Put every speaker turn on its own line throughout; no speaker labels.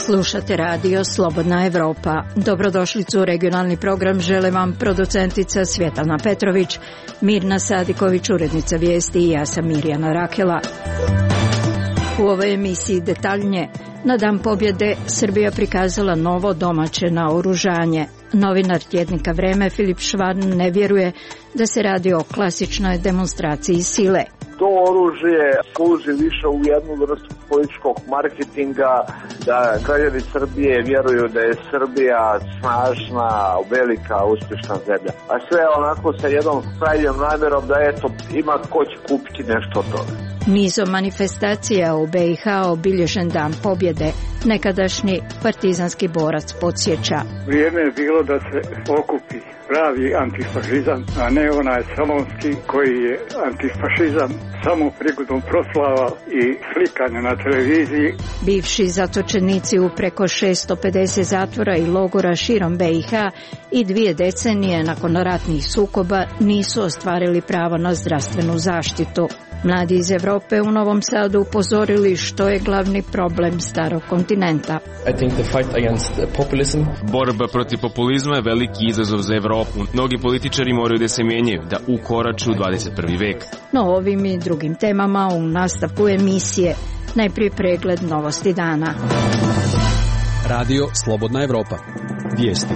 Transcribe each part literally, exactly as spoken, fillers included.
Slušate radio Slobodna Evropa. Dobrodošlicu u regionalni program žele vam producentica Svjetlana Petrović, Mirna Sadiković, urednica vijesti i ja sam Mirjana Rakela. U ovoj emisiji detaljnije. Na Dan pobjede Srbija prikazala novo domaće naoružanje. Novinar tjednika Vreme Filip Švarn ne vjeruje da se radi o klasičnoj demonstraciji sile.
To oružje služi više u jednu vrstu političkog marketinga, da građani Srbije vjeruju da je Srbija snažna, velika, uspješna zemlja. A sve onako sa jednom krajnjom namjerom da eto ima ko će kupiti nešto od toga.
Nizom manifestacija u B i H obilježen Dan pobjede, nekadašnji partizanski borac podsjeća.
Vrijeme je bilo da se okupi pravi antifašizam, a ne onaj salonski koji je antifašizam samo prigodom proslava i slikanja na televiziji.
Bivši zatočenici u preko šesto pedeset zatvora i logora širom B i H i dvije decenije nakon ratnih sukoba nisu ostvarili pravo na zdravstvenu zaštitu. Mladi iz Europe u Novom Sadu upozorili što je glavni problem starog kontinenta.
I think the fight against populism.
Borba protiv populizma je veliki izazov za Evropu. Mnogi političari moraju da se mijenjaju, da ukoraču u dvadeset prvi vek.
No ovim i drugim temama u nastavku emisije. Najprije pregled novosti dana.
Radio Slobodna Evropa. Vijesti.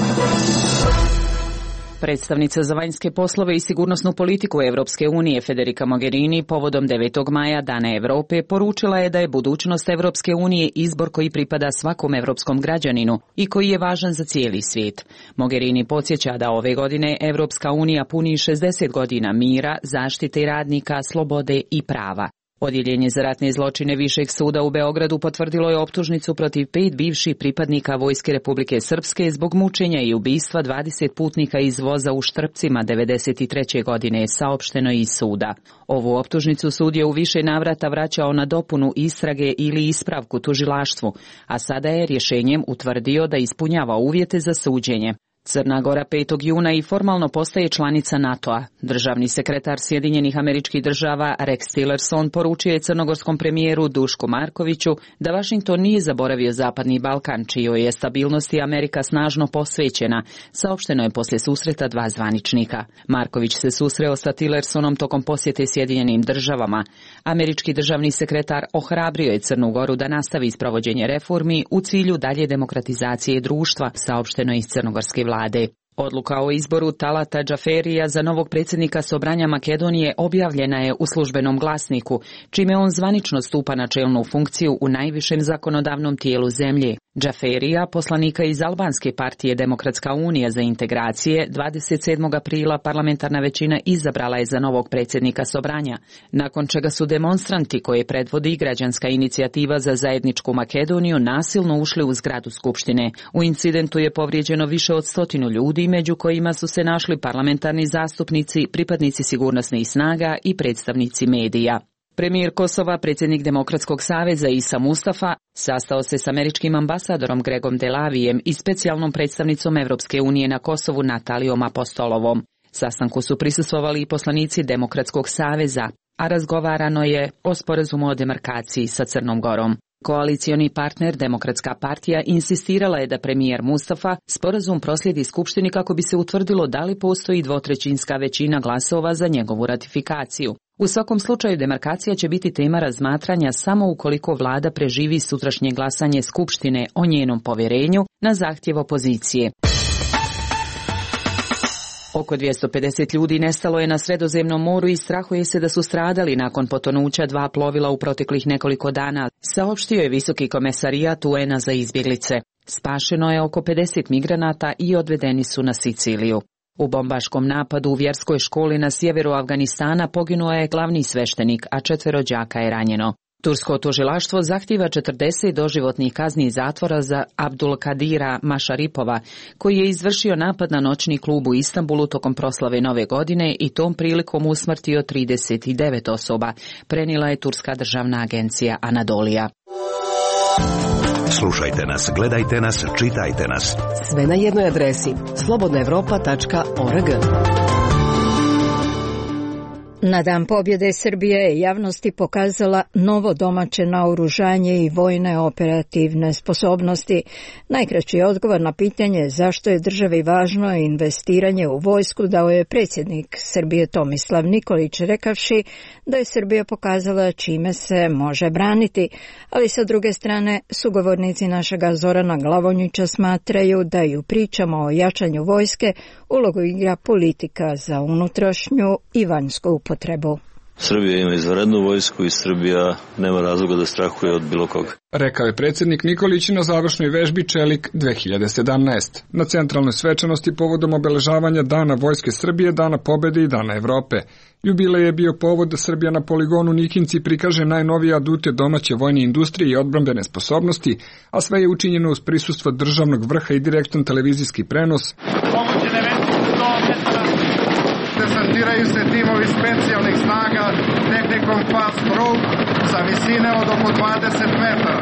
Predstavnica za vanjske poslove i sigurnosnu politiku Evropske unije Federica Mogherini povodom devetog maja Dana Evrope poručila je da je budućnost Evropske unije izbor koji pripada svakom evropskom građaninu i koji je važan za cijeli svijet. Mogherini podsjeća da ove godine Evropska unija puni šezdeset godina mira, zaštite radnika, slobode i prava. Odjeljenje za ratne zločine Višeg suda u Beogradu potvrdilo je optužnicu protiv pet bivših pripadnika Vojske Republike Srpske zbog mučenja i ubistva dvadeset putnika iz voza u Štrpcima devedeset treće godine, saopšteno iz suda. Ovu optužnicu sud je u više navrata vraćao na dopunu istrage ili ispravku tužilaštvu, a sada je rješenjem utvrdio da ispunjava uvjete za suđenje. Crna Gora petog juna i formalno postaje članica NATO-a. Državni sekretar Sjedinjenih Američkih Država Rex Tillerson poručio je crnogorskom premijeru Dušku Markoviću da Vašington nije zaboravio Zapadni Balkan, čijoj je stabilnosti Amerika snažno posvećena, saopšteno je poslije susreta dva zvaničnika. Marković se susreo sa Tillersonom tokom posjete Sjedinjenim Državama. Američki državni sekretar ohrabrio je Crnu Goru da nastavi sprovođenje reformi u cilju dalje demokratizacije društva, saopšteno iz crnogorske vlade. Vlade. Odluka o izboru Talata Džaferija za novog predsjednika Sobranja Makedonije objavljena je u službenom glasniku, čime on zvanično stupa na čelnu funkciju u najvišem zakonodavnom tijelu zemlje. Džaferija, poslanika iz Albanske partije Demokratska unija za integracije, dvadeset sedmog aprila parlamentarna većina izabrala je za novog predsjednika Sobranja, nakon čega su demonstranti koje predvodi Građanska inicijativa za zajedničku Makedoniju nasilno ušli u zgradu Skupštine. U incidentu je povrijeđeno više od stotinu ljudi, među kojima su se našli parlamentarni zastupnici, pripadnici sigurnosnih snaga i predstavnici medija. Premijer Kosova, predsjednik Demokratskog saveza Isa Mustafa, sastao se s američkim ambasadorom Gregom Delavijem i specijalnom predstavnicom Evropske unije na Kosovu Natalijom Apostolovom. Sastanku su prisustvovali i poslanici Demokratskog saveza, a razgovarano je o sporazumu o demarkaciji sa Crnom Gorom. Koalicioni partner Demokratska partija insistirala je da premijer Mustafa sporazum proslijedi Skupštini kako bi se utvrdilo da li postoji dvotrećinska većina glasova za njegovu ratifikaciju. U svakom slučaju demarkacija će biti tema razmatranja samo ukoliko vlada preživi sutrašnje glasanje Skupštine o njenom povjerenju na zahtjev opozicije. Oko dvjesto pedeset ljudi nestalo je na Sredozemnom moru i strahuje se da su stradali nakon potonuća dva plovila u proteklih nekoliko dana, saopštio je Visoki komesarijat U N A za izbjeglice. Spašeno je oko pedeset migranata i odvedeni su na Siciliju. U bombaškom napadu u vjerskoj školi na sjeveru Afganistana poginuo je glavni sveštenik, a četvero đaka je ranjeno. Tursko tužilaštvo zahtijeva četrdeset doživotnih kazni zatvora za Abdulkadira Mašaripova, koji je izvršio napad na noćni klub u Istanbulu tokom proslave Nove godine i tom prilikom usmrtio trideset devet osoba, prenijela je turska državna agencija Anadolija.
Slušajte nas, gledajte nas, čitajte nas.
Sve na jednoj adresi slobodna evropa tačka org.
Na dan pobjede Srbije je javnosti pokazala novo domaće naoružanje i vojne operativne sposobnosti. Najkraći odgovor na pitanje zašto je državi važno investiranje u vojsku dao je predsjednik Srbije Tomislav Nikolić, rekavši da je Srbija pokazala čime se može braniti, ali sa druge strane sugovornici našega Zorana Glavonjića smatraju da i u pričama o jačanju vojske ulogu igra politika za unutrašnju i vanjsku upotrebu.
Srbija ima izvanrednu vojsku i Srbija nema razloga da strahuje od bilo koga.
Rekao je predsjednik Nikolić na završnoj vežbi Čelik dve hiljade sedamnaeste. Na centralnoj svečanosti povodom obeležavanja Dana Vojske Srbije, Dana pobede i Dana Evrope. Jubilej je bio povod da Srbija na poligonu Nikinci prikaže najnovije adute domaće vojne industrije i odbrambene sposobnosti, a sve je učinjeno uz prisustvo državnog vrha i direktan televizijski prenos.
Prezentiraju se timovi specijalnih snaga tehnikom Fast Group sa visine od oko dvadeset metara.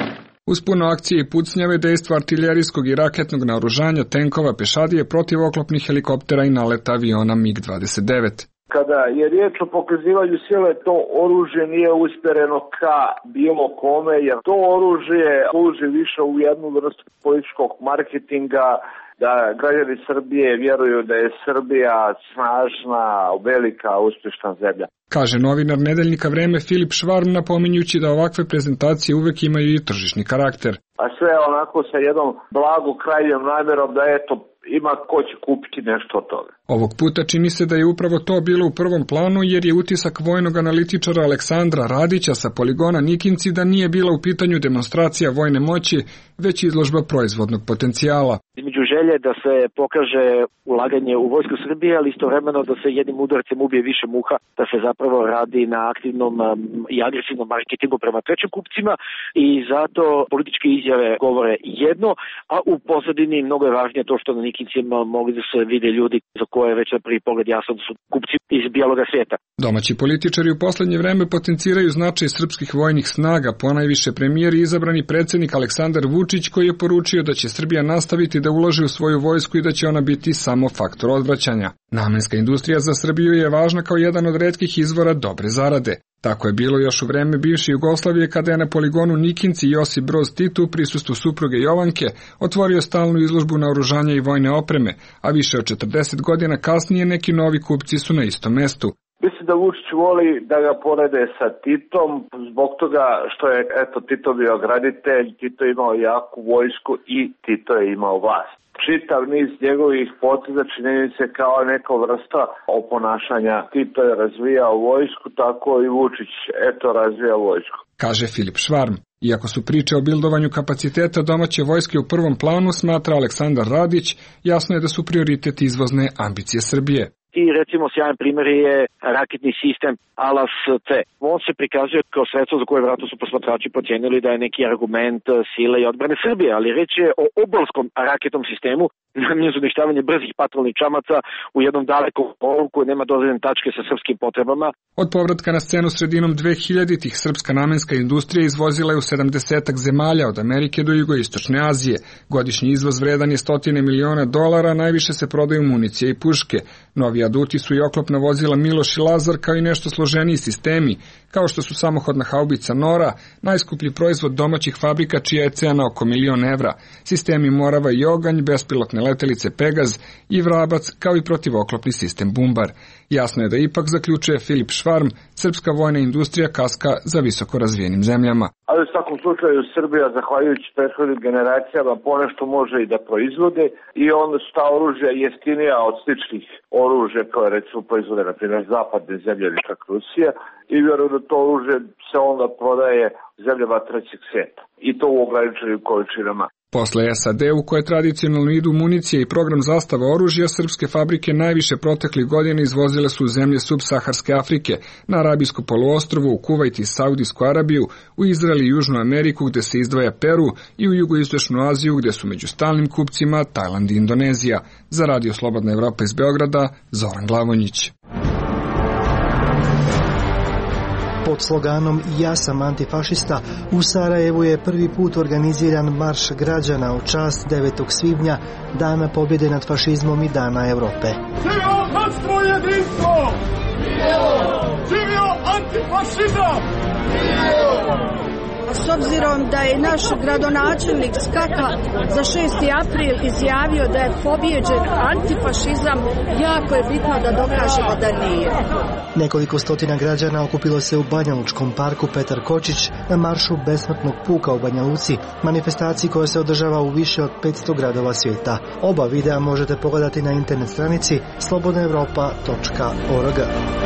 Uz puno akcije i pucnjave, dejstvo artiljerijskog i raketnog naoružanja, tenkova, pešadije, protivoklopnih helikoptera i naleta aviona MiG dvadeset devet.
Kada je riječ o pokazivanju sile, to oružje nije usmjereno ka bilo kome, jer to oružje služi više u jednu vrstu političkog marketinga, da građani Srbije vjeruju da je Srbija snažna, velika, uspješna zemlja.
Kaže novinar nedeljnika Vreme Filip Švarm, napominjući da ovakve prezentacije uvek imaju i tržišni karakter.
A sve onako sa jednom blagu krajnjom namjerom da eto ima ko će kupiti nešto od toga.
Ovog puta čini se da je upravo to bilo u prvom planu, jer je utisak vojnog analitičara Aleksandra Radića sa poligona Nikinci da nije bila u pitanju demonstracija vojne moći, već izložba proizvodnog potencijala.
Između želje da se pokaže ulaganje u vojsku Srbije, ali istovremeno da se jednim udarcem ubije više muha, da se zapravo radi na aktivnom i agresivnom marketingu prema trećim kupcima i zato političke izjave govore jedno, a u pozadini mnogo je važnije to što na Nikincima mogli da se vide ljudi za koje već na prvi pogled jasno da su kupci iz bijeloga svijeta.
Domaći političari u poslednje vreme potenciraju značaj srpskih vojnih snaga, ponajviše premijer i izabrani predsjednik Aleksandar Vučić, koji je poručio da će Srbija nastaviti da ulaže u svoju vojsku i da će ona biti samo faktor odvraćanja. Namenska industrija za Srbiju je važna kao jedan od retkih izvora dobre zarade. Tako je bilo još u vreme bivše Jugoslavije, kada je na poligonu Nikinci Josip Broz Tito u prisustvu supruge Jovanke otvorio stalnu izložbu naoružanja i vojne opreme, a više od četrdeset godina kasnije neki novi kupci su na istom mestu.
Mislim da Vučić voli da ga porede sa Titom, zbog toga što je eto Tito bio graditelj, Tito je imao jaku vojsku i Tito je imao vlast. Čitav niz njegovih poteza čini se kao neka vrsta oponašanja. Tito je razvijao vojsku, tako i Vučić eto razvija vojsku.
Kaže Filip Švarm. Iako su priče o bildovanju kapaciteta domaće vojske u prvom planu, smatra Aleksandar Radić, jasno je da su prioritet izvozne ambicije Srbije.
I recimo sjajan primjer je raketni sistem Alas-C. On se prikazuje kao sredstvo za koje vratno su posmatrači pocijenili da je neki argument sile i odbrane Srbije, ali reč je o obalskom raketnom sistemu namijenjen za uništavanje brzih patrolnih čamaca u jednom dalekom polu koji nema dozvoljene tačke sa srpskim potrebama.
Od povratka na scenu sredinom dve hiljaditih srpska namenska industrija izvozila je u sedamdesetak zemalja od Amerike do jugoistočne Azije. Godišnji izvoz vredan je stotine miliona dolara, najviše se prodaju municije i puške. Novi aduti su i oklopna vozila Miloš i Lazar, kao i nešto složeniji sistemi, kao što su samohodna haubica Nora, najskuplji proizvod domaćih fabrika čija je cena oko milion evra, sistemi Morava i Oganj, bespilotne letelice Pegaz i Vrabac, kao i protivoklopni sistem Bumbar. Jasno je da ipak, zaključuje Filip Švarm, srpska vojna industrija kaska za visoko razvijenim zemljama.
Ali u svakom slučaju Srbija, zahvaljujući prethodnim generacijama, ponešto može i da proizvode i onda su ta oružja jeftinija od sličnih oružja koje recimo proizvode, na primjer, zapadne zemlje ili čak Rusija, i vjerujem da to oružje se onda prodaje zemljama trećeg svijeta i to u ograničenim količinama.
Posle S A D, u koje tradicionalno idu municije i program zastava oružja, srpske fabrike najviše proteklih godina izvozile su u zemlje subsaharske Afrike, na Arabijsko poluostrvo, u Kuvajt i Saudijsku Arabiju, u Izrael i Južnu Ameriku gde se izdvaja Peru i u jugoistočnu Aziju gde su među stalnim kupcima Tajland i Indonezija. Za Radio Slobodna Evropa iz Beograda, Zoran Glavonjić.
Pod sloganom "Ja sam antifašista" u Sarajevu je prvi put organiziran marš građana u čast devetog svibnja, Dana pobjede nad fašizmom i Dana Evrope.
Jedinstvo!
Živio antifašizam!
S obzirom da je naš gradonačelnik Skaka za šesti april izjavio da je pobjeđen antifašizam, jako je bitno da dokažemo da nije.
Nekoliko stotina građana okupilo se u Banjalučkom parku Petar Kočić na maršu besmrtnog puka u Banja Luci, manifestaciji koja se održava u više od petsto gradova svijeta. Oba videa možete pogledati na internet stranici slobodna europa točka org.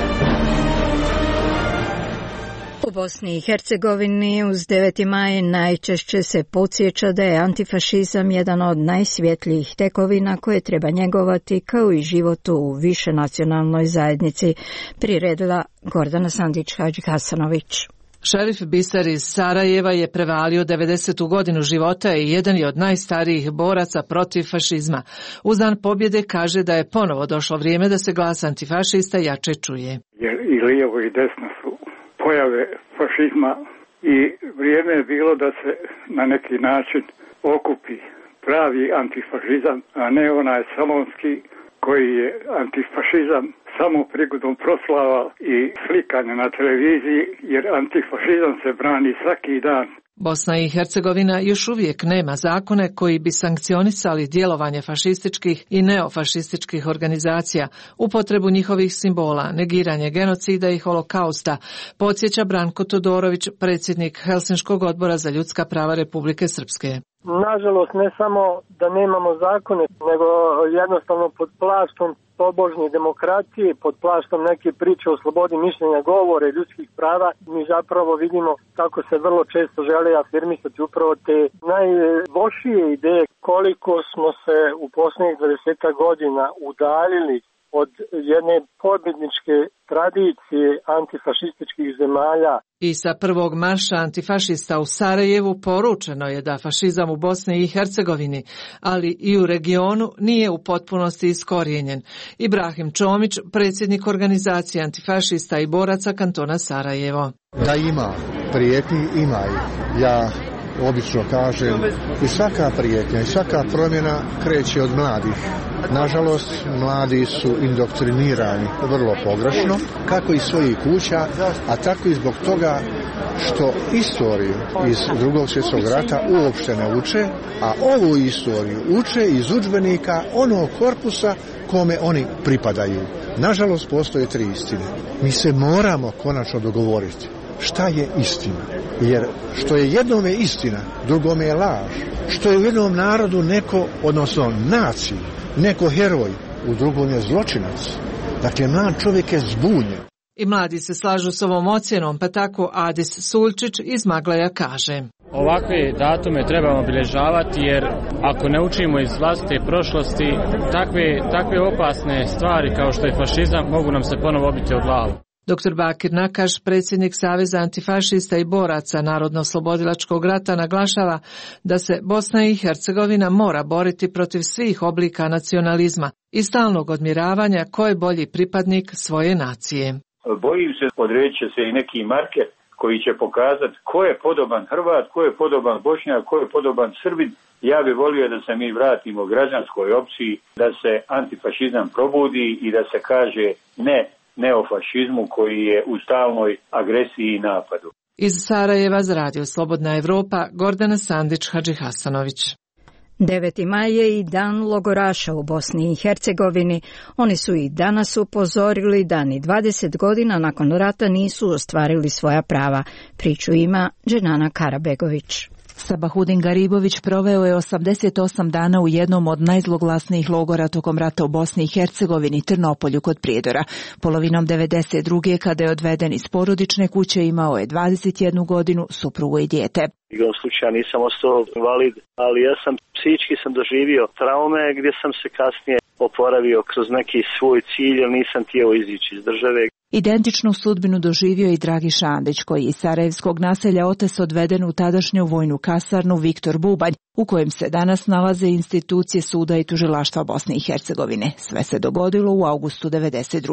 U Bosni i Hercegovini uz deveti maj najčešće se podsjeća da je antifašizam jedan od najsvjetlijih tekovina koje treba njegovati kao i život u višenacionalnoj zajednici, priredila Gordana Sandić-Hadžihasanović.
Šerif Biser iz Sarajeva je prevalio devedesetu godinu života i jedan je od najstarijih boraca protiv fašizma. Uz dan pobjede kaže da je ponovo došlo vrijeme da se glas antifašista jače čuje.
Jer i lijevo i desno su pojave fašizma i vrijeme je bilo da se na neki način okupi pravi antifašizam, a ne onaj salonski koji je antifašizam samo prigodom proslava i slikanja na televiziji, jer antifašizam se brani svaki dan.
Bosna i Hercegovina još uvijek nema zakone koji bi sankcionisali djelovanje fašističkih i neofašističkih organizacija, upotrebu njihovih simbola, negiranje genocida i holokausta, podsjeća Branko Todorović, predsjednik Helsinškog odbora za ljudska prava Republike Srpske.
Nažalost, ne samo da nemamo zakone, nego jednostavno pod plaštom tobožnje demokracije, pod plaštom neke priče o slobodi mišljenja, govore, ljudskih prava, mi zapravo vidimo kako se vrlo često žele afirmisati upravo te najlošije ideje. Koliko smo se u posljednjih dvadeset godina udaljili od jedne pobjedničke tradicije antifašističkih zemalja.
I sa prvog marša antifašista u Sarajevu poručeno je da fašizam u Bosni i Hercegovini, ali i u regionu, nije u potpunosti iskorijenjen. Ibrahim Čomić, predsjednik organizacije antifašista i boraca kantona Sarajevo.
Da ima prijetnji, ima ih. Ja obično kažem, i svaka prijetnja i svaka promjena kreće od mladih. Nažalost, mladi su indoktrinirani vrlo pogrešno, kako iz svojih kuća, a tako i zbog toga što istoriju iz Drugog svjetskog rata uopšte ne uče, a ovu istoriju uče iz udžbenika onog korpusa kome oni pripadaju. Nažalost, postoje tri istine. Mi se moramo konačno dogovoriti šta je istina. Jer što je jednome istina, drugome je laž. Što je u jednom narodu neko, odnosno naciji, neko heroj, u drugom je zločinac. Dakle, mlad čovjek je zbunjen.
I mladi se slažu s ovom ocjenom, pa tako Adis Sulčić iz Maglaja kaže.
Ovakve datume trebamo obilježavati jer ako ne učimo iz vlastite prošlosti, takve, takve opasne stvari kao što je fašizam mogu nam se ponovo obiti o glavu.
doktor Bakir Nakaš, predsjednik Saveza antifašista i boraca Narodno-oslobodilačkog rata, naglašava da se Bosna i Hercegovina mora boriti protiv svih oblika nacionalizma i stalnog odmjeravanja ko je bolji pripadnik svoje nacije.
Bojim se, odreći će se i neki marker koji će pokazati ko je podoban Hrvat, ko je podoban Bošnjak, ko je podoban Srbin. Ja bih volio da se mi vratimo građanskoj opciji, da se antifašizam probudi i da se kaže ne neofašizmu koji je u stalnoj agresiji i napadu.
Iz Sarajeva za Radio Slobodna Evropa, Gordana Sandić-Hadžihasanović.
deveti maj je i dan logoraša u Bosni i Hercegovini. Oni su i danas upozorili da ni dvadeset godina nakon rata nisu ostvarili svoja prava. Priču ima Dženana Karabegović.
Sabahudin Garibović proveo je osamdeset osam dana u jednom od najzloglasnijih logora tokom rata u Bosni i Hercegovini, Trnopolju kod Prijedora. Polovinom devedeset druge kada je odveden iz porodične kuće, imao je dvadeset jednu godinu, suprugu i dijete.
Igrom slučaja nisam ostao invalid, ali ja sam psihički sam doživio traume gdje sam se kasnije oporavio kroz neki svoj cilj, jer nisam htio izići iz države.
Identičnu sudbinu doživio i Dragi Šandić, koji iz sarajevskog naselja Otes odveden u tadašnju vojnu kasarnu Viktor Bubanj, u kojem se danas nalaze institucije suda i tužilaštva Bosne i Hercegovine. Sve se dogodilo u avgustu devedeset druge.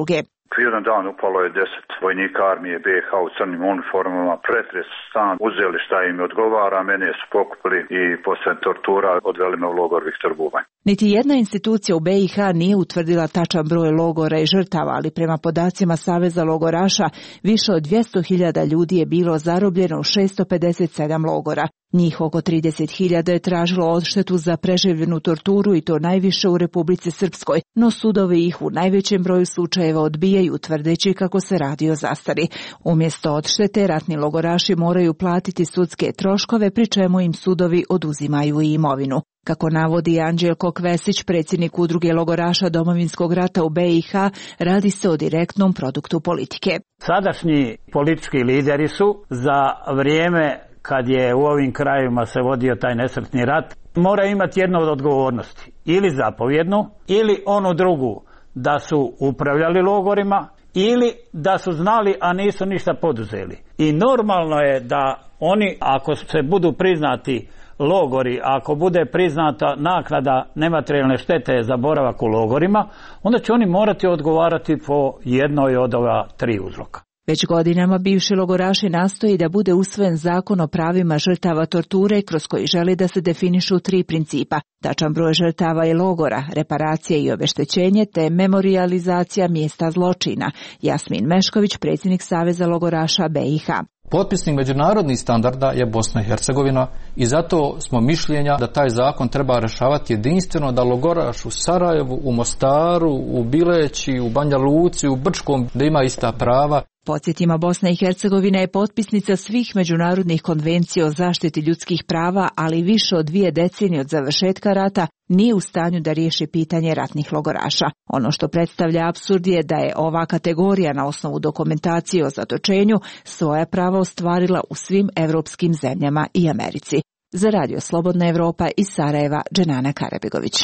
Jedan dan upalo je deset vojnika armije B iH u crnim uniformama, pretres stan, uzeli šta im odgovara, mene su pokupili i posle tortura odveli me u logor Viktor Bubanj.
Niti jedna institucija u B iH nije utvrdila tačan broj logora i žrtava, ali prema podacima Saveza logoraša više od dvjesto hiljada ljudi je bilo zarobljeno u šesto pedeset sedam logora. Njih oko trideset hiljada je tražilo odštetu za preživljenu torturu i to najviše u Republici Srpskoj, no sudovi ih u najvećem broju slučajeva odbijaju tvrdeći kako se radi o zastari. Umjesto odštete, ratni logoraši moraju platiti sudske troškove, pri čemu im sudovi oduzimaju i imovinu. Kako navodi Anđelko Kvesić, predsjednik udruge logoraša Domovinskog rata u B iH, radi se o direktnom produktu politike.
Sadašnji politički lideri su za vrijeme kad je u ovim krajevima se vodio taj nesretni rat, mora imati jednu od odgovornosti, ili zapovjednu, ili onu drugu, da su upravljali logorima, ili da su znali, a nisu ništa poduzeli. I normalno je da oni, ako se budu priznati logori, ako bude priznata naknada nematerijalne štete za boravak u logorima, onda će oni morati odgovarati po jednoj od ova tri uzroka.
Već godinama bivši logoraši nastoji da bude usvojen zakon o pravima žrtava torture kroz koji želi da se definišu tri principa: tačan broj žrtava i logora, reparacije i obeštećenje te memorijalizacija mjesta zločina. Jasmin Mešković, predsjednik Saveza logoraša B iH.
Potpisnik međunarodnih standarda je Bosna i Hercegovina i zato smo mišljenja da taj zakon treba rešavati jedinstveno, da logoraš u Sarajevu, u Mostaru, u Bileći, u Banja Luci, u Brčkom, da ima ista prava.
Podsjetimo, Bosna i Hercegovina je potpisnica svih međunarodnih konvencija o zaštiti ljudskih prava, ali više od dvije decenije od završetka rata nije u stanju da riješi pitanje ratnih logoraša. Ono što predstavlja apsurd je da je ova kategorija na osnovu dokumentacije o zatočenju svoja prava ostvarila u svim evropskim zemljama i Americi. Za Radio Slobodna Evropa iz Sarajeva, Dženana Karabegović.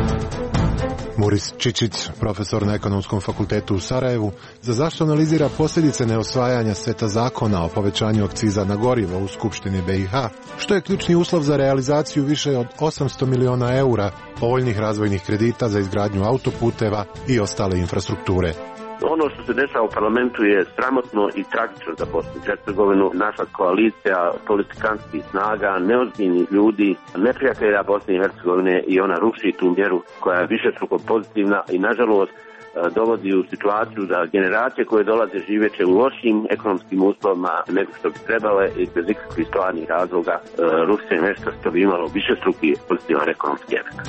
Muris Čičić, profesor na Ekonomskom fakultetu u Sarajevu, za zašto analizira posljedice neosvajanja seta zakona o povećanju akciza na gorivo u Skupštini B iH, što je ključni uslov za realizaciju više od osamsto miliona eura povoljnih razvojnih kredita za izgradnju autoputeva i ostale infrastrukture.
Ono što se dešava u parlamentu je sramotno i tragično za Bosnu i Hercegovinu. Naša koalicija politikanskih snaga, neozbiljnih ljudi, neprijatelja Bosne i Hercegovine, i ona ruši tu mjeru koja je višestruko pozitivna i nažalost dovodi u situaciju da generacije koje dolaze živeće u lošim ekonomskim uslovima nego što bi trebale i bez ikakvih stvarnih razloga ruši nešto što bi imalo višestruki pozitivan ekonomski efekt.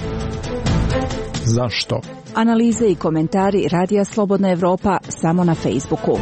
Zašto?
Analize i komentari Radija Slobodna Evropa samo na Facebooku.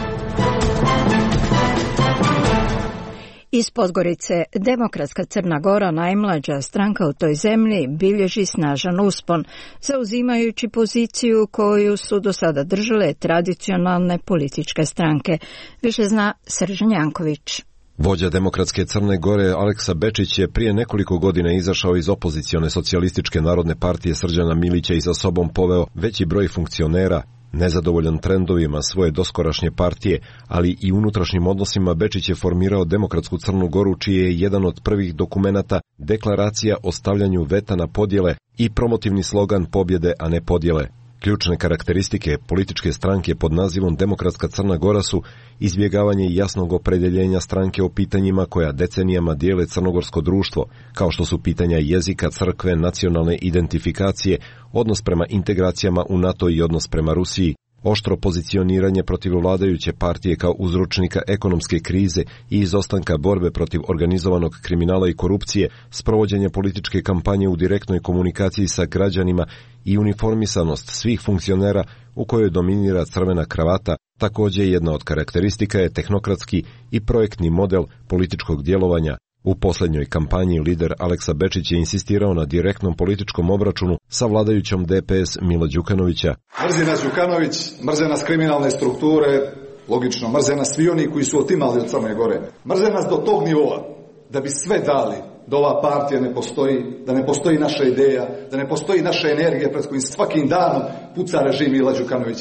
Iz Podgorice, Demokratska Crna Gora, najmlađa stranka u toj zemlji, bilježi snažan uspon, zauzimajući poziciju koju su do sada držale tradicionalne političke stranke. Više zna Srđan Janković.
Vođa Demokratske Crne Gore Aleksa Bečić je prije nekoliko godina izašao iz opozicione socijalističke narodne partije Srđana Milića i za sobom poveo veći broj funkcionera. Nezadovoljan trendovima svoje doskorašnje partije, ali i unutrašnjim odnosima, Bečić je formirao Demokratsku Crnu Goru, čiji je jedan od prvih dokumenata deklaracija o stavljanju veta na podjele i promotivni slogan pobjede, a ne podjele. Ključne karakteristike političke stranke pod nazivom Demokratska Crna Gora su izbjegavanje jasnog opredjeljenja stranke o pitanjima koja decenijama dijele crnogorsko društvo, kao što su pitanja jezika, crkve, nacionalne identifikacije, odnos prema integracijama u NATO i odnos prema Rusiji, oštro pozicioniranje protiv vladajuće partije kao uzročnika ekonomske krize i izostanka borbe protiv organizovanog kriminala i korupcije, sprovođenje političke kampanje u direktnoj komunikaciji sa građanima i uniformisanost svih funkcionera u kojoj dominira crvena kravata. Također jedna od karakteristika je tehnokratski i projektni model političkog djelovanja. U posljednjoj kampanji lider Aleksa Bečić je insistirao na direktnom političkom obračunu sa vladajućom D P S Mila Đukanovića.
Mrze nas Đukanović, mrze nas kriminalne strukture, logično, mrze nas svi oni koji su otimali od Crne Gore. Mrze nas do tog nivoa da bi sve dali da ova partija ne postoji, da ne postoji naša ideja, da ne postoji naša energija pred kojim svakim danom puca režim Mila Đukanovića.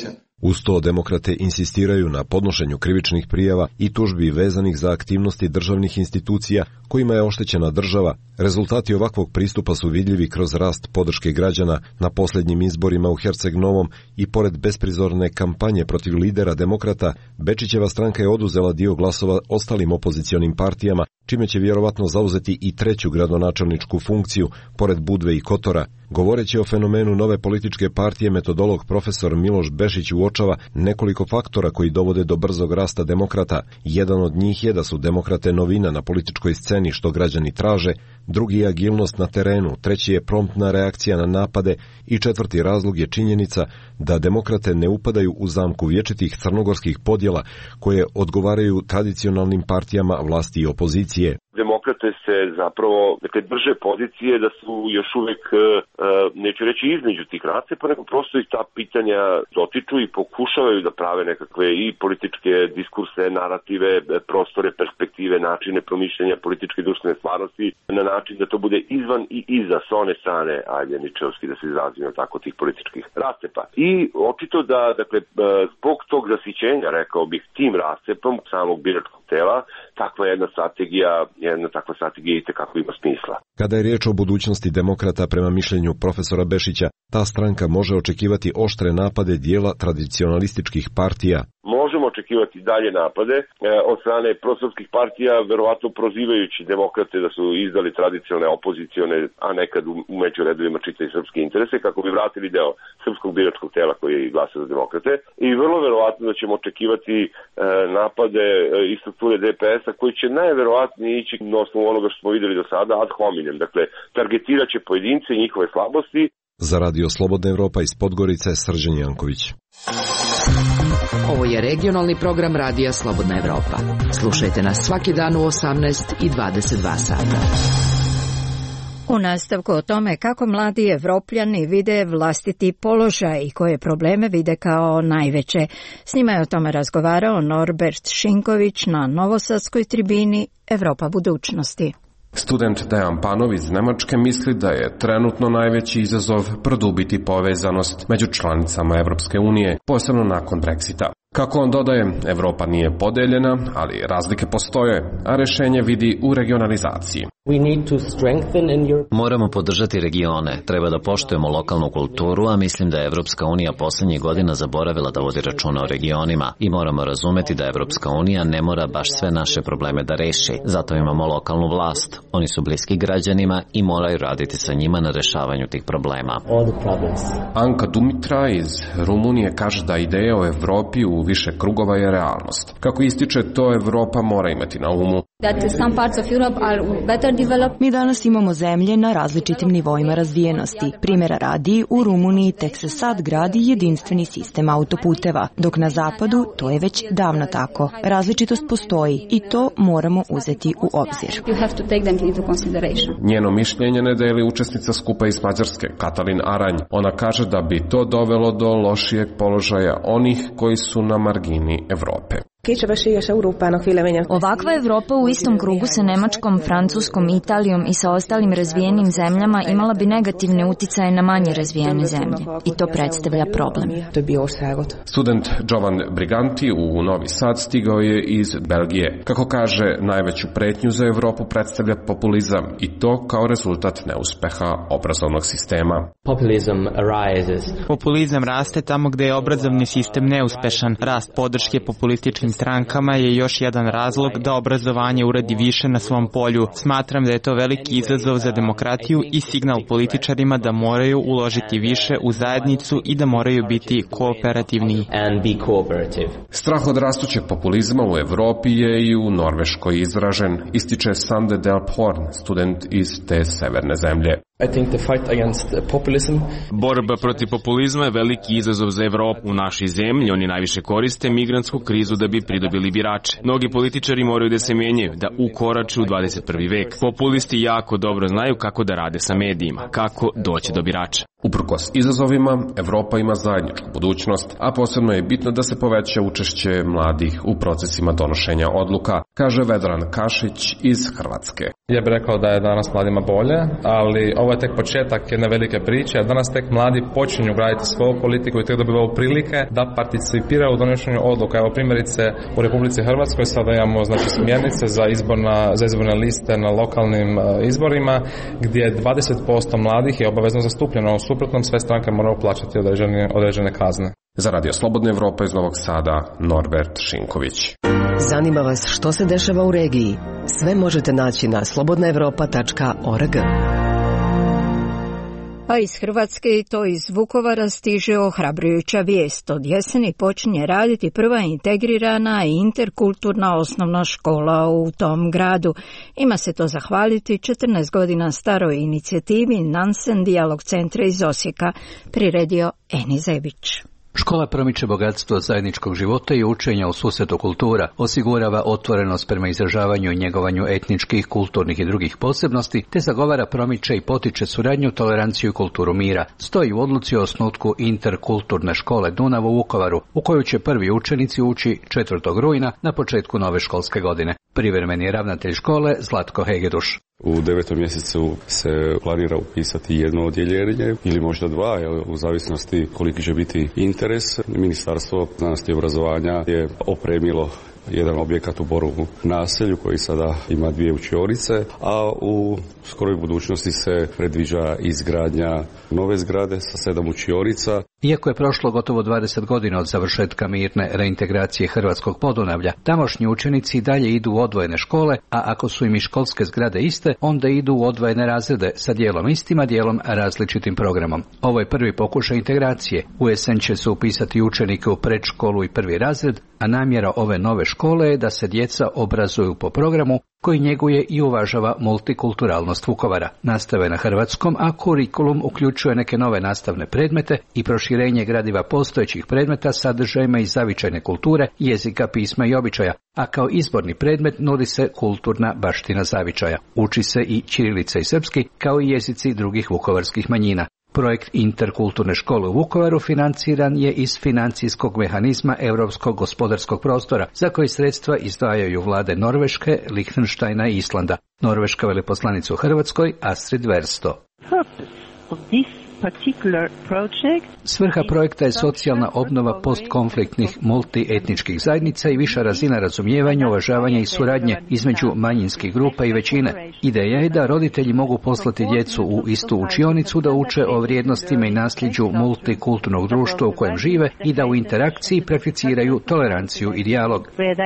Uz to demokrate insistiraju na podnošenju krivičnih prijava i tužbi vezanih za aktivnosti državnih institucija kojima je oštećena država. Rezultati ovakvog pristupa su vidljivi kroz rast podrške građana na posljednjim izborima u Herceg Novom i pored besprizorne kampanje protiv lidera demokrata, Bečićeva stranka je oduzela dio glasova ostalim opozicionim partijama, čime će vjerovatno zauzeti i treću gradonačelničku funkciju, pored Budve i Kotora. Govoreći o fenomenu nove političke partije, metodolog profesor Miloš Bešić uočava nekoliko faktora koji dovode do brzog rasta demokrata. Jedan od njih je da su demokrate novina na političkoj sceni što građani traže, drugi je agilnost na terenu, treći je promptna reakcija na napade i četvrti razlog je činjenica da demokrate ne upadaju u zamku vječitih crnogorskih podjela koje odgovaraju tradicionalnim partijama vlasti i opozicije.
Demokrate se zapravo dakle, drže pozicije da su još uvijek, neću reći između tih race, pa nego prosto ih ta pitanja dotiču i pokušavaju da prave nekakve i političke diskurse, narative, prostore, perspektive, načine promišljanja političke i društvene stvarnosti na način da to bude izvan i iza s one strane, ajde ničevski da se izrazimo tako, tih političkih rascepa. I očito da, dakle, zbog tog zasićenja, rekao bih, tim rascepom samog biračkog tela, takva jedna strategija jedna takva strategija i tekako ima smisla.
Kada je riječ o budućnosti demokrata, prema mišljenju profesora Bešića, ta stranka može očekivati oštre napade dijela tradicionalističkih partija.
Možemo očekivati dalje napade e, od strane prosrpskih partija, verovatno prozivajući demokrate da su izdali tradicionalne opozicione, a nekad u, u među redovima čita i srpske interese, kako bi vratili deo srpskog biračkog tela koji je glasa za demokrate. I vrlo verovatno da ćemo očekivati e, napade e, iz strukture D P S-a koji će najverovatnije ići na osnovu onoga što smo vidjeli do sada ad hominem. Dakle, targetirat će pojedince i njihove slabosti.
Za Radio Slobodna Evropa iz Podgorice, Srđan Janković.
Ovo je regionalni program Radija Slobodna Evropa. Slušajte nas svaki dan u osamnaest i dvadeset dva sata.
U nastavku o tome kako mladi Evropljani vide vlastiti položaj i koje probleme vide kao najveće. S njima je o tome razgovarao Norbert Šinković na Novosadskoj tribini Evropa budućnosti.
Student Dejan Panov iz Nemačke misli da je trenutno najveći izazov produbiti povezanost među članicama Evropske unije, posebno nakon Brexita. Kako on dodaje, Evropa nije podeljena, ali razlike postoje, a rješenje vidi u regionalizaciji.
Moramo podržati regione, treba da poštujemo lokalnu kulturu, a mislim da je Evropska unija posljednjih godina zaboravila da vodi računa o regionima i moramo razumeti da Evropska unija ne mora baš sve naše probleme da reši. Zato imamo lokalnu vlast. Oni su bliski građanima i moraju raditi sa njima na rešavanju tih problema.
Anka Dumitra iz Rumunije kaže da ideja o Evropi u više krugova je realnost. Kako ističe, to Evropa mora imati na umu.
Mi danas imamo zemlje na različitim nivoima razvijenosti. Primjera radi, u Rumuniji tek se sad gradi jedinstveni sistem autoputeva, dok na zapadu to je već davno tako. Različitost postoji i to moramo uzeti u obzir.
Njeno mišljenje ne deli učesnica skupa iz Mađarske, Katalin Aranj. Ona kaže da bi to dovelo do lošijeg položaja onih koji su na margini Evrope.
Ovakva Evropa u istom krugu sa Nemačkom, Francuskom, Italijom i sa ostalim razvijenim zemljama imala bi negativne uticaje na manje razvijene zemlje i to predstavlja problem.
Student Jovan Briganti u Novi Sad stigao je iz Belgije. Kako kaže, najveću pretnju za Evropu predstavlja populizam i to kao rezultat neuspeha obrazovnog sistema.
Populizam raste tamo gde je obrazovni sistem neuspešan. Rast podrške populističkim strankama je još jedan razlog da obrazovanje uradi više na svom polju. Smatram da je to veliki izazov za demokratiju i signal političarima da moraju uložiti više u zajednicu i da moraju biti kooperativniji.
Strah od rastućeg populizma u Evropi je i u Norveškoj izražen, ističe Sande Delphorn, student iz te severne zemlje.
Borba protiv populizma je veliki izazov za Evropu. U našoj zemlji oni najviše koriste migrantsku krizu da bi pridobili birače. Mnogi političari moraju da se menjaju, da ukorače u dvadeset prvi vek. Populisti jako dobro znaju kako da rade sa medijima, kako doći do birača.
Uprkos izazovima, Evropa ima zajedničku budućnost, a posebno je bitno da se poveća učešće mladih u procesima donošenja odluka, kaže Vedran Kašić iz Hrvatske.
Ja bih rekao da je danas mladima bolje, ali ovo je tek početak jedne velike priče. Danas tek mladi počinju graditi svoju politiku i tek dobivaju prilike da participiraju u donošenju odluka. Evo primjerice u Republici Hrvatskoj sada imamo znači smjernice za, izborna, za izborne liste na lokalnim izborima gdje dvadeset posto mladih je obavezno zastupljeno. U suprotnom sve stranke moraju plaćati određene, određene kazne.
Za Radio Slobodna Evropa iz Novog Sada, Norbert Šinković.
Zanima vas što se dešava u regiji? Sve možete naći na slobodna evropa tačka org.
A iz Hrvatske i to iz Vukovara stiže ohrabrujuća vijest. Od jeseni počinje raditi prva integrirana i interkulturna osnovna škola u tom gradu. Ima se to zahvaliti četrnaest godina staroj inicijativi Nansen Dijalog centra iz Osijeka, priredio Eni Zebić.
Škola promiče bogatstvo zajedničkog života i učenja u susretu kultura, osigurava otvorenost prema izražavanju i njegovanju etničkih, kulturnih i drugih posebnosti, te zagovara, promiče i potiče suradnju, toleranciju i kulturu mira. Stoji u odluci o osnutku interkulturne škole Dunav u Vukovaru, u koju će prvi učenici ući četvrtog rujna na početku nove školske godine. Privremeni ravnatelj škole Zlatko Hegeduš.
U devetom mjesecu se planira upisati jedno odjeljenje ili možda dva, u zavisnosti koliki će biti interes. Ministarstvo znanosti i obrazovanja je opremilo jedan objekat u Borovu naselju koji sada ima dvije učionice, a u skoroj budućnosti se predviđa izgradnja nove zgrade sa sedam učionica.
Iako je prošlo gotovo dvadeset godina od završetka mirne reintegracije Hrvatskog Podunavlja, tamošnji učenici dalje idu u odvojene škole, a ako su im i školske zgrade iste, onda idu u odvojene razrede sa dijelom istima, dijelom različitim programom. Ovo je prvi pokušaj integracije. U jesen će se upisati učenike u predškolu i prvi razred, a namjera ove nove škole je da se djeca obrazuju po programu koji njeguje i uvažava multikulturalnost Vukovara. Nastave na hrvatskom, a kurikulum uključuje neke nove nastavne predmete i proširenje gradiva postojećih predmeta sadržajima iz zavičajne kulture, jezika, pisma i običaja, a kao izborni predmet nudi se kulturna baština zavičaja. Uči se i ćirilica i srpski, kao i jezici drugih vukovarskih manjina. Projekt interkulturne škole u Vukovaru financiran je iz financijskog mehanizma Europskog gospodarskog prostora, za koji sredstva izdvajaju vlade Norveške, Lihtenštajna i Islanda. Norveška veleposlanica u Hrvatskoj Astrid Versto. Svrha projekta je socijalna obnova postkonfliktnih multietničkih zajednica i viša razina razumijevanja, uvažavanja i suradnje između manjinskih grupa i većine. Ideja je da roditelji mogu poslati djecu u istu učionicu da uče o vrijednostima i nasljeđu multikulturnog društva u kojem žive i da u interakciji prakticiraju toleranciju i dijalog.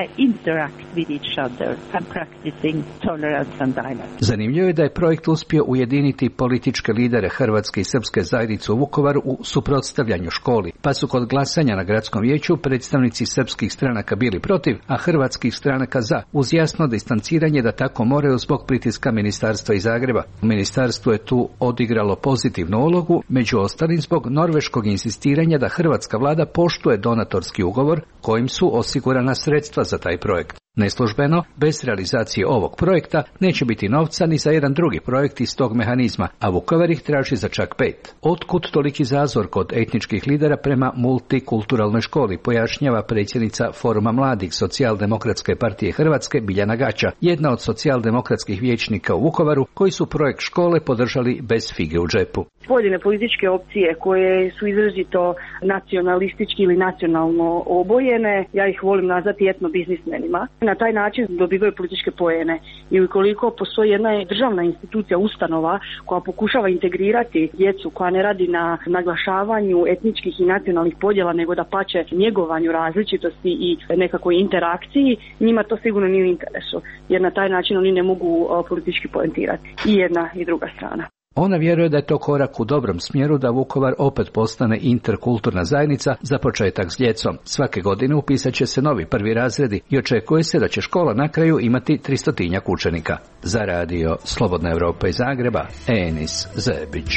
Zanimljivo je da je projekt uspio ujediniti političke lidere hrvatske i srpske zajednice u Vukovaru u suprotstavljanju školi, pa su kod glasanja na gradskom vijeću predstavnici srpskih stranaka bili protiv, a hrvatskih stranaka za, uz jasno distanciranje da tako moraju zbog pritiska ministarstva iz Zagreba. Ministarstvo je tu odigralo pozitivnu ulogu, među ostalim zbog norveškog insistiranja da hrvatska vlada poštuje donatorski ugovor kojim su osigurana sredstva za taj projekt. Neslužbeno, bez realizacije ovog projekta neće biti novca ni za jedan drugi projekt iz tog mehanizma, a Vukovar ih traži za čak pet. Otkud toliki zazor kod etničkih lidera prema multikulturalnoj školi, pojašnjava predsjednica Foruma mladih Socijaldemokratske partije Hrvatske Biljana Gaća, jedna od socijaldemokratskih vijećnika u Vukovaru koji su projekt škole podržali bez fige u džepu.
Pojedine političke opcije koje su izrazito nacionalistički ili nacionalno obojene, ja ih volim nazvati etnobiznismenima. Na taj način dobivaju političke poene i ukoliko postoji jedna državna institucija, ustanova koja pokušava integrirati djecu, koja ne radi na naglašavanju etničkih i nacionalnih podjela, nego da pače njegovanju različitosti i nekakvoj interakciji, njima to sigurno nije u interesu, jer na taj način oni ne mogu politički poentirati i jedna i druga strana.
Ona vjeruje da je to korak u dobrom smjeru da Vukovar opet postane interkulturna zajednica za početak s djecom. Svake godine upisat će se novi prvi razredi i očekuje se da će škola na kraju imati tristotinjak učenika. Za radio Slobodna Evropa iz Zagreba, Enis Zebić.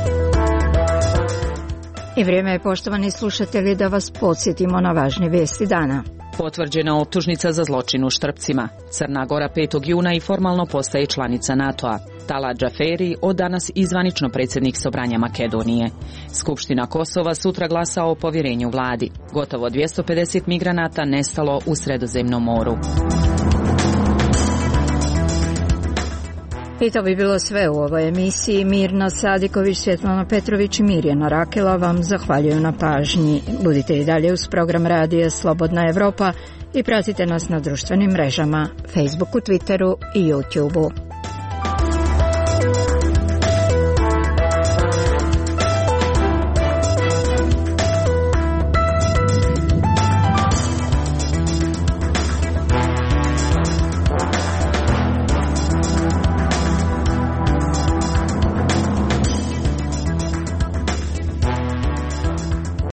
I vrijeme je, poštovani slušatelji, da vas podsjetimo na važne vijesti dana.
Potvrđena optužnica za zločin u Štrpcima. Crna Gora petog juna i formalno postaje članica NATO-a. Talat Džaferi od danas izvanično predsjednik Sobranja Makedonije. Skupština Kosova sutra glasa o povjerenju vladi. Gotovo dvjesto pedeset migranata nestalo u Sredozemnom moru.
I to bi bilo sve u ovoj emisiji. Mirna Sadiković, Svjetlana Petrović i Mirjana Rakela vam zahvaljuju na pažnji. Budite i dalje uz program Radija Slobodna Evropa i pratite nas na društvenim mrežama, Facebooku, Twitteru i YouTubeu.